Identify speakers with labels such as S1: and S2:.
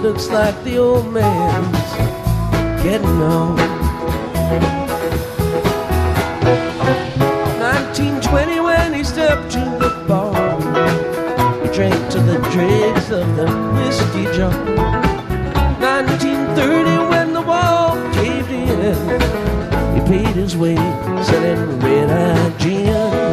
S1: looks like the old man's getting on. 1920 when he stepped to the bar, he drank to the dregs of the whiskey jar. 1930 when the wall caved in, he paid his way selling red-eyed gin.